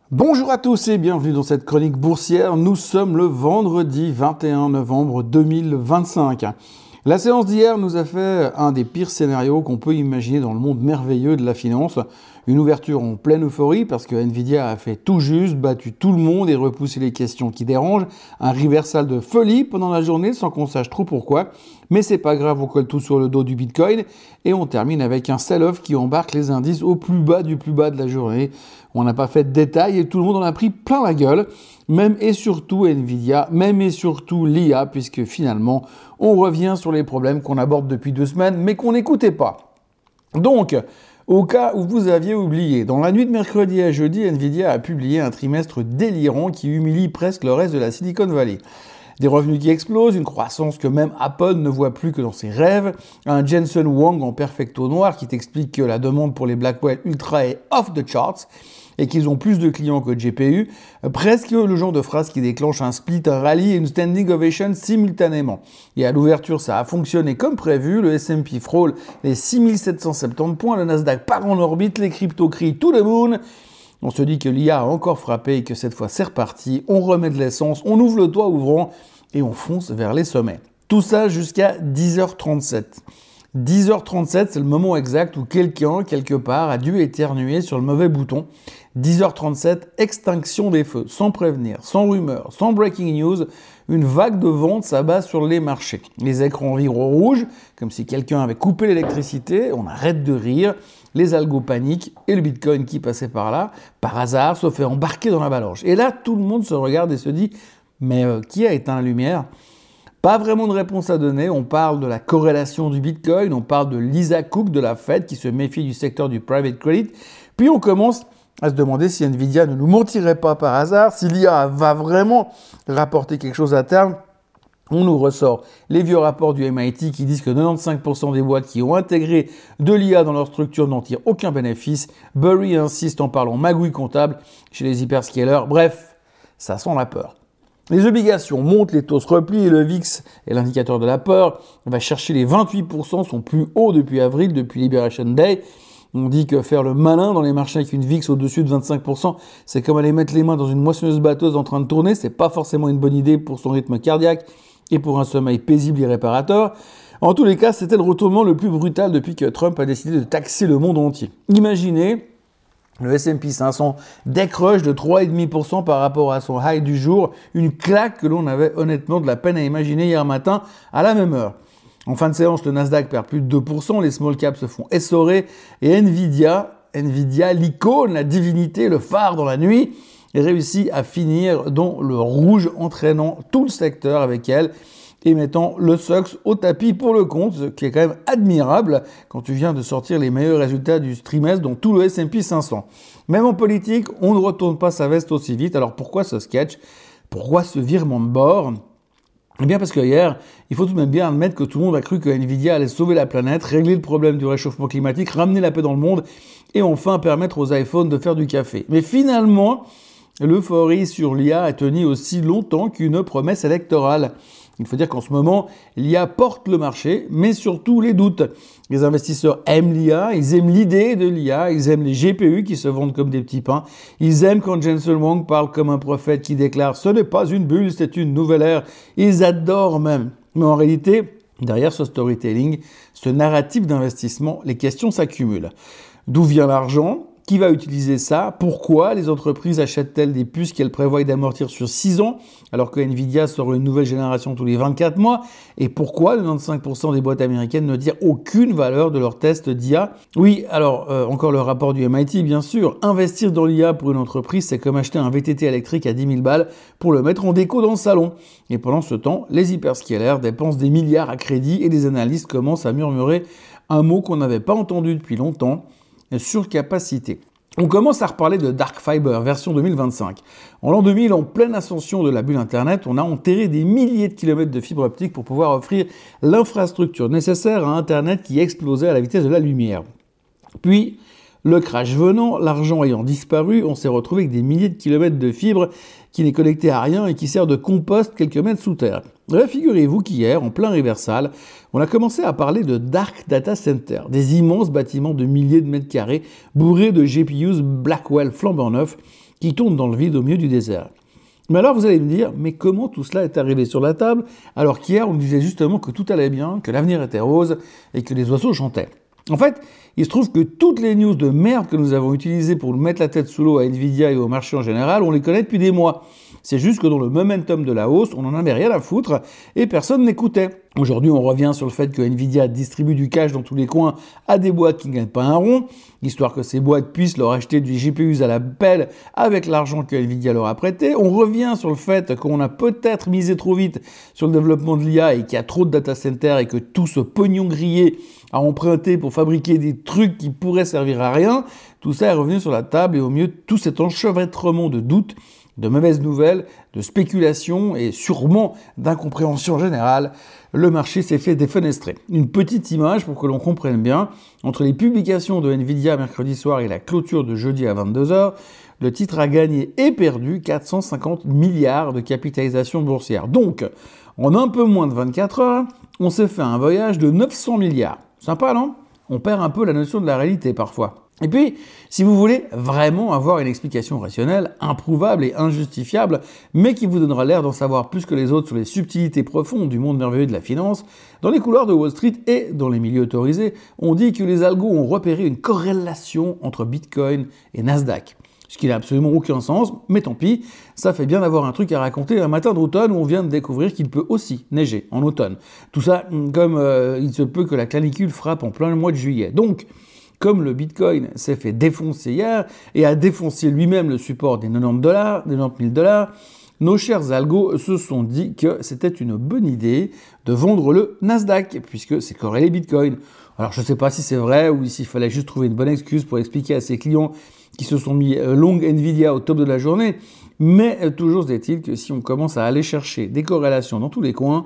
Bonjour à tous et bienvenue dans cette chronique boursière. Nous sommes le vendredi 21 novembre 2025. La séance d'hier nous a fait un des pires scénarios qu'on peut imaginer dans le monde merveilleux de la finance. Une ouverture en pleine euphorie parce que Nvidia a fait tout juste, battu tout le monde et repoussé les questions qui dérangent. Un reversal de folie pendant la journée sans qu'on sache trop pourquoi. Mais c'est pas grave, on colle tout sur le dos du Bitcoin et on termine avec un sell-off qui embarque les indices au plus bas du plus bas de la journée. On n'a pas fait de détails et tout le monde en a pris plein la gueule. Même et surtout Nvidia, même et surtout l'IA, puisque finalement, on revient sur les problèmes qu'on aborde depuis 2 semaines, mais qu'on n'écoutait pas. Donc, au cas où vous aviez oublié, dans la nuit de mercredi à jeudi, Nvidia a publié un trimestre délirant qui humilie presque le reste de la Silicon Valley. Des revenus qui explosent, une croissance que même Apple ne voit plus que dans ses rêves, un Jensen Huang en perfecto noir qui t'explique que la demande pour les Blackwell Ultra est off the charts et qu'ils ont plus de clients que de GPU, presque le genre de phrase qui déclenche un split, un rallye et une standing ovation simultanément. Et à l'ouverture, ça a fonctionné comme prévu, le S&P frôle les 6770 points, le Nasdaq part en orbite, les cryptos crient to the moon. On se dit que l'IA a encore frappé et que cette fois c'est reparti, on remet de l'essence, on ouvre le toit ouvrant et on fonce vers les sommets. Tout ça jusqu'à 10h37. 10h37, c'est le moment exact où quelqu'un, quelque part, a dû éternuer sur le mauvais bouton. 10h37, extinction des feux, sans prévenir, sans rumeur, sans breaking news, une vague de vente s'abat sur les marchés. Les écrans virent au rouge, comme si quelqu'un avait coupé l'électricité, on arrête de rire, les algos paniquent et le Bitcoin qui passait par là, par hasard, se fait embarquer dans l'avalanche. Et là, tout le monde se regarde et se dit « Mais qui a éteint la lumière ?» Pas vraiment de réponse à donner, on parle de la corrélation du Bitcoin, on parle de Lisa Cook de la Fed qui se méfie du secteur du private credit, puis on commence à se demander si Nvidia ne nous mentirait pas par hasard, si l'IA va vraiment rapporter quelque chose à terme. On nous ressort les vieux rapports du MIT qui disent que 95% des boîtes qui ont intégré de l'IA dans leur structure n'en tirent aucun bénéfice. Burry insiste en parlant magouille comptable chez les hyperscalers. Bref, ça sent la peur. Les obligations montent, les taux se replient et le VIX est l'indicateur de la peur. On va chercher les 28%, son plus haut depuis avril, depuis Liberation Day. On dit que faire le malin dans les marchés avec une VIX au-dessus de 25%, c'est comme aller mettre les mains dans une moissonneuse batteuse en train de tourner. C'est pas forcément une bonne idée pour son rythme cardiaque et pour un sommeil paisible et réparateur. En tous les cas, c'était le retournement le plus brutal depuis que Trump a décidé de taxer le monde entier. Imaginez, le S&P 500 décroche de 3,5% par rapport à son high du jour, une claque que l'on avait honnêtement de la peine à imaginer hier matin à la même heure. En fin de séance, le Nasdaq perd plus de 2%, les small caps se font essorer et Nvidia, l'icône, la divinité, le phare dans la nuit, réussit à finir dans le rouge, entraînant tout le secteur avec elle et mettant le SOX au tapis pour le compte, ce qui est quand même admirable quand tu viens de sortir les meilleurs résultats du trimestre dans tout le S&P 500. Même en politique, on ne retourne pas sa veste aussi vite. Alors pourquoi ce sketch ? Pourquoi ce virement de bord ? Eh bien parce que hier, il faut tout de même bien admettre que tout le monde a cru que Nvidia allait sauver la planète, régler le problème du réchauffement climatique, ramener la paix dans le monde et enfin permettre aux iPhones de faire du café. Mais finalement, l'euphorie sur l'IA a tenu aussi longtemps qu'une promesse électorale. Il faut dire qu'en ce moment, l'IA porte le marché, mais surtout les doutes. Les investisseurs aiment l'IA, ils aiment l'idée de l'IA, ils aiment les GPU qui se vendent comme des petits pains. Ils aiment quand Jensen Huang parle comme un prophète qui déclare « ce n'est pas une bulle, c'est une nouvelle ère ». Ils adorent même. Mais en réalité, derrière ce storytelling, ce narratif d'investissement, les questions s'accumulent. D'où vient l'argent ? Qui va utiliser ça ? Pourquoi les entreprises achètent-elles des puces qu'elles prévoient d'amortir sur 6 ans alors que Nvidia sort une nouvelle génération tous les 24 mois ? Et pourquoi 95% des boîtes américaines ne tirent aucune valeur de leurs tests d'IA ? Oui, alors encore le rapport du MIT bien sûr. Investir dans l'IA pour une entreprise, c'est comme acheter un VTT électrique à 10 000 balles pour le mettre en déco dans le salon. Et pendant ce temps, les hyperscalers dépensent des milliards à crédit et les analystes commencent à murmurer un mot qu'on n'avait pas entendu depuis longtemps, surcapacité. On commence à reparler de Dark Fiber version 2025. En l'an 2000, en pleine ascension de la bulle Internet, on a enterré des milliers de kilomètres de fibres optiques pour pouvoir offrir l'infrastructure nécessaire à Internet qui explosait à la vitesse de la lumière. Puis, le crash venant, l'argent ayant disparu, on s'est retrouvé avec des milliers de kilomètres de fibres qui n'est connecté à rien et qui sert de compost quelques mètres sous terre. Figurez-vous qu'hier, en plein reversal, on a commencé à parler de Dark Data Center, des immenses bâtiments de milliers de mètres carrés bourrés de GPUs Blackwell flambant neufs qui tourne dans le vide au milieu du désert. Mais alors vous allez me dire, mais comment tout cela est arrivé sur la table alors qu'hier on disait justement que tout allait bien, que l'avenir était rose et que les oiseaux chantaient? En fait, il se trouve que toutes les news de merde que nous avons utilisées pour nous mettre la tête sous l'eau à Nvidia et au marché en général, on les connaît depuis des mois. C'est juste que dans le momentum de la hausse, on n'en avait rien à foutre et personne n'écoutait. Aujourd'hui, on revient sur le fait que Nvidia distribue du cash dans tous les coins à des boîtes qui ne gagnent pas un rond, histoire que ces boîtes puissent leur acheter du GPUs à la pelle avec l'argent que Nvidia leur a prêté. On revient sur le fait qu'on a peut-être misé trop vite sur le développement de l'IA et qu'il y a trop de data centers et que tout ce pognon grillé à emprunter pour fabriquer des trucs qui pourraient servir à rien. Tout ça est revenu sur la table et au milieu de tout cet enchevêtrement de doutes, de mauvaises nouvelles, de spéculations et sûrement d'incompréhension générale, le marché s'est fait défenestrer. Une petite image pour que l'on comprenne bien, entre les publications de Nvidia mercredi soir et la clôture de jeudi à 22h, le titre a gagné et perdu 450 milliards de capitalisation boursière. Donc, en un peu moins de 24 heures, on s'est fait un voyage de 900 milliards. Sympa, non? On perd un peu la notion de la réalité parfois. Et puis, si vous voulez vraiment avoir une explication rationnelle, improuvable et injustifiable, mais qui vous donnera l'air d'en savoir plus que les autres sur les subtilités profondes du monde merveilleux de la finance, dans les couloirs de Wall Street et dans les milieux autorisés, on dit que les algos ont repéré une corrélation entre Bitcoin et Nasdaq. Ce qui n'a absolument aucun sens, mais tant pis, ça fait bien d'avoir un truc à raconter un matin d'automne où on vient de découvrir qu'il peut aussi neiger en automne. Tout ça, comme il se peut que la canicule frappe en plein mois de juillet. Donc, comme le Bitcoin s'est fait défoncer hier et a défoncé lui-même le support des 90 000 $, nos chers algos se sont dit que c'était une bonne idée de vendre le Nasdaq, puisque c'est corrélé Bitcoin. Alors je ne sais pas si c'est vrai ou s'il fallait juste trouver une bonne excuse pour expliquer à ses clients qui se sont mis long Nvidia au top de la journée, mais toujours est-il que si on commence à aller chercher des corrélations dans tous les coins,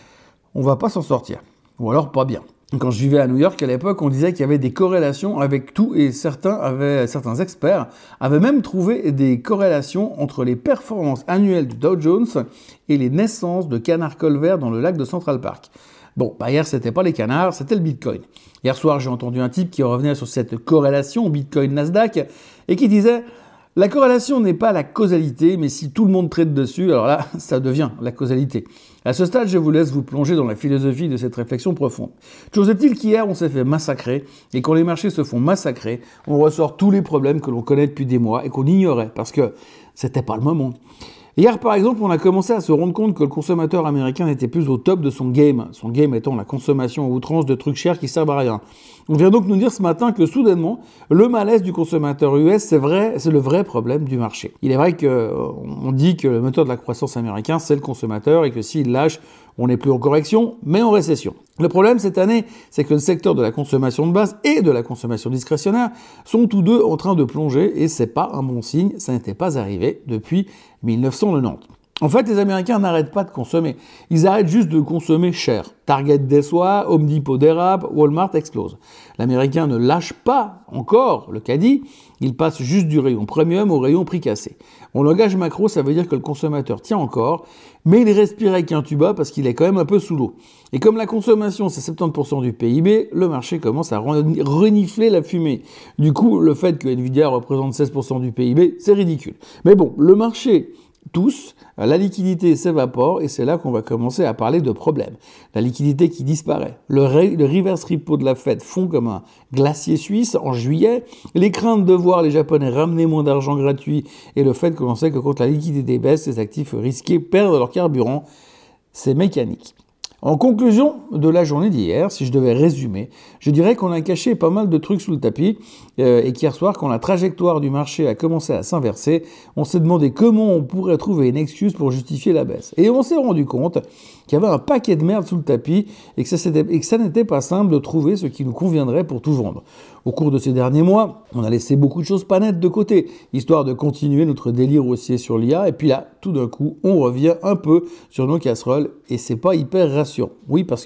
on va pas s'en sortir, ou alors pas bien. Quand je vivais à New York à l'époque, on disait qu'il y avait des corrélations avec tout et certains experts avaient même trouvé des corrélations entre les performances annuelles du Dow Jones et les naissances de canards colverts dans le lac de Central Park. Bon, hier c'était pas les canards, c'était le Bitcoin. Hier soir, j'ai entendu un type qui revenait sur cette corrélation Bitcoin-Nasdaq et qui disait « La corrélation n'est pas la causalité, mais si tout le monde traite dessus, alors là, ça devient la causalité. » À ce stade, je vous laisse vous plonger dans la philosophie de cette réflexion profonde. Chose est-il qu'hier, on s'est fait massacrer, et quand les marchés se font massacrer, on ressort tous les problèmes que l'on connaît depuis des mois et qu'on ignorait, parce que c'était pas le moment. Hier, par exemple, on a commencé à se rendre compte que le consommateur américain n'était plus au top de son game étant la consommation à outrance de trucs chers qui servent à rien. On vient donc nous dire ce matin que soudainement, le malaise du consommateur US, c'est le vrai problème du marché. Il est vrai qu'on dit que le moteur de la croissance américain, c'est le consommateur et que s'il lâche, on n'est plus en correction, mais en récession. Le problème cette année, c'est que le secteur de la consommation de base et de la consommation discrétionnaire sont tous deux en train de plonger et c'est pas un bon signe, ça n'était pas arrivé depuis 1990. En fait, les Américains n'arrêtent pas de consommer. Ils arrêtent juste de consommer cher. Target déçoit, Home Depot dérape, Walmart explose. L'Américain ne lâche pas encore le caddie, il passe juste du rayon premium au rayon prix cassé. En langage macro, ça veut dire que le consommateur tient encore, mais il respire avec un tuba parce qu'il est quand même un peu sous l'eau. Et comme la consommation, c'est 70% du PIB, le marché commence à renifler la fumée. Du coup, le fait que Nvidia représente 16% du PIB, c'est ridicule. Mais bon, le marché tous, la liquidité s'évapore et c'est là qu'on va commencer à parler de problèmes. La liquidité qui disparaît. Le reverse repo de la Fed fond comme un glacier suisse en juillet. Les craintes de voir les Japonais ramener moins d'argent gratuit et le fait que l'on sait que quand la liquidité baisse, les actifs risqués perdent leur carburant. C'est mécanique. En conclusion de la journée d'hier, si je devais résumer, je dirais qu'on a caché pas mal de trucs sous le tapis et qu'hier soir, quand la trajectoire du marché a commencé à s'inverser, on s'est demandé comment on pourrait trouver une excuse pour justifier la baisse. Et on s'est rendu compte qu'il y avait un paquet de merde sous le tapis et que ça n'était pas simple de trouver ce qui nous conviendrait pour tout vendre. Au cours de ces derniers mois, on a laissé beaucoup de choses pas nettes de côté, histoire de continuer notre délire haussier sur l'IA, et puis là, tout d'un coup, on revient un peu sur nos casseroles, et c'est pas hyper rassurant. Oui, parce que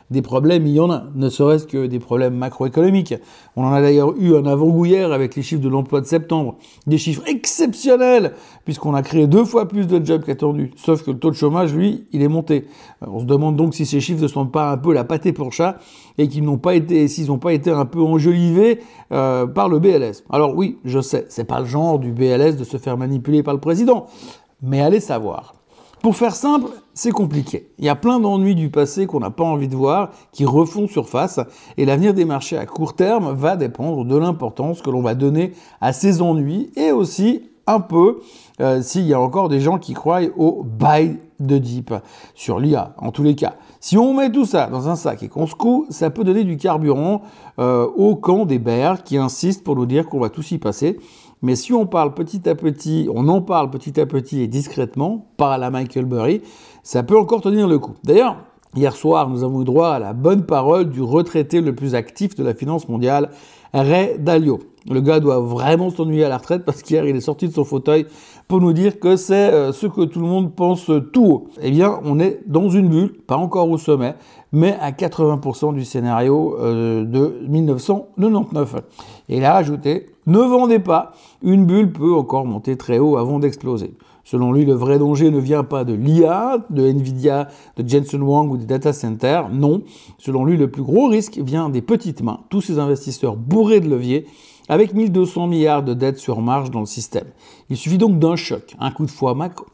Des problèmes, il y en a, ne serait-ce que des problèmes macroéconomiques. On en a d'ailleurs eu un avant-goût hier avec les chiffres de l'emploi de septembre. Des chiffres exceptionnels, puisqu'on a créé 2 fois plus de jobs qu'attendu. Sauf que le taux de chômage, lui, il est monté. On se demande donc si ces chiffres ne sont pas un peu la pâtée pour chat et s'ils n'ont pas été un peu enjolivés par le BLS. Alors oui, je sais, c'est pas le genre du BLS de se faire manipuler par le président, mais allez savoir. Pour faire simple, c'est compliqué. Il y a plein d'ennuis du passé qu'on n'a pas envie de voir, qui refont surface, et l'avenir des marchés à court terme va dépendre de l'importance que l'on va donner à ces ennuis, et aussi un peu s'il y a encore des gens qui croient au buy de dip sur l'IA, en tous les cas. Si on met tout ça dans un sac et qu'on secoue, ça peut donner du carburant au camp des bears qui insistent pour nous dire qu'on va tous y passer. Mais si on parle petit à petit, on en parle petit à petit et discrètement, pas à la Michael Burry, ça peut encore tenir le coup. D'ailleurs, hier soir, nous avons eu droit à la bonne parole du retraité le plus actif de la finance mondiale, Ray Dalio. Le gars doit vraiment s'ennuyer à la retraite parce qu'hier, il est sorti de son fauteuil pour nous dire que c'est ce que tout le monde pense tout haut. Eh bien, on est dans une bulle, pas encore au sommet, mais à 80% du scénario de 1999. Et il a rajouté, ne vendez pas, une bulle peut encore monter très haut avant d'exploser. Selon lui, le vrai danger ne vient pas de l'IA, de Nvidia, de Jensen Huang ou des data centers. Non. Selon lui, le plus gros risque vient des petites mains, tous ces investisseurs bourrés de leviers, avec 1200 milliards de dettes sur marge dans le système. Il suffit donc d'un choc, un coup de froid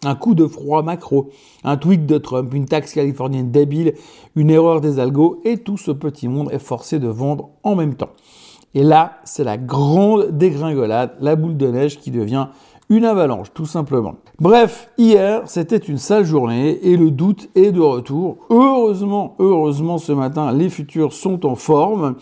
macro, un tweet de Trump, une taxe californienne débile, une erreur des algos, et tout ce petit monde est forcé de vendre en même temps. Et là, c'est la grande dégringolade, la boule de neige qui devient une avalanche, tout simplement. Bref, hier, c'était une sale journée et le doute est de retour. Heureusement, ce matin, les futurs sont en forme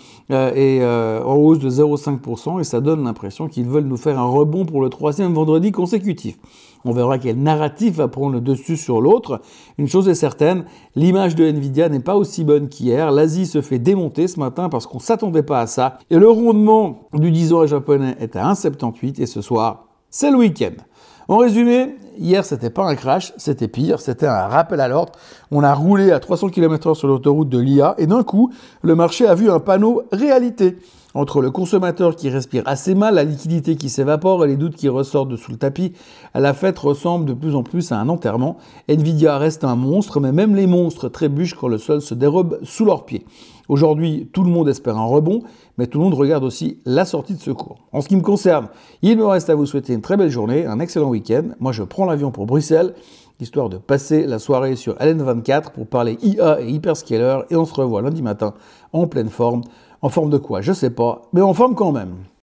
en hausse de 0,5% et ça donne l'impression qu'ils veulent nous faire un rebond pour le 3e vendredi consécutif. On verra quel narratif va prendre le dessus sur l'autre. Une chose est certaine, l'image de Nvidia n'est pas aussi bonne qu'hier. L'Asie se fait démonter ce matin parce qu'on ne s'attendait pas à ça. Et le rondement du 10 ans japonais est à 1,78 et ce soir, c'est le week-end. En résumé, hier, c'était pas un crash, c'était pire, c'était un rappel à l'ordre. On a roulé à 300 km/h sur l'autoroute de l'IA et d'un coup, le marché a vu un panneau réalité. Entre le consommateur qui respire assez mal, la liquidité qui s'évapore et les doutes qui ressortent de sous le tapis, la fête ressemble de plus en plus à un enterrement. Nvidia reste un monstre, mais même les monstres trébuchent quand le sol se dérobe sous leurs pieds. Aujourd'hui, tout le monde espère un rebond, mais tout le monde regarde aussi la sortie de secours. En ce qui me concerne, il me reste à vous souhaiter une très belle journée, un excellent week-end. Moi, je prends l'avion pour Bruxelles, histoire de passer la soirée sur LN24 pour parler IA et hyperscaler, et on se revoit lundi matin en pleine forme. En forme de quoi? Je sais pas, mais en forme quand même.